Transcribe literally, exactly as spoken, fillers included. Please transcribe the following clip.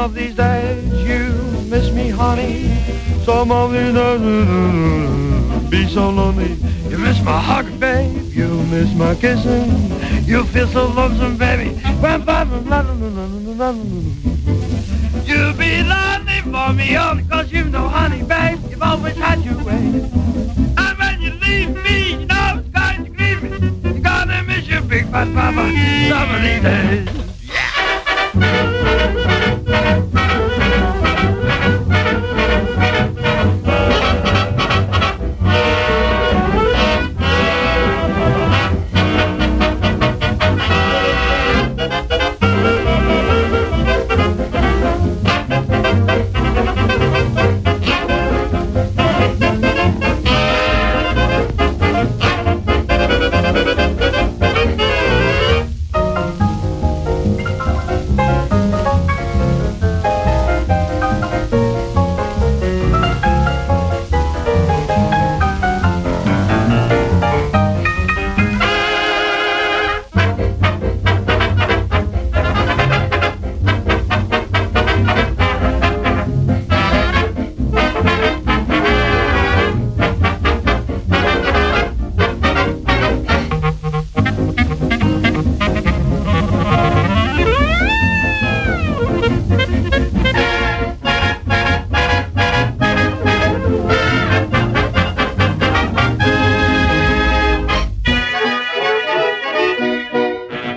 of these days you miss me, honey. Some of these days be so lonely. You miss my hugging, babe. You miss my kissing. You feel so lonesome, baby. You be lonely for me, only 'cause you know, honey, babe, you've always had your way. And when you leave me, you know it's going to grieve me. You're gonna miss your big fat papa some of these days.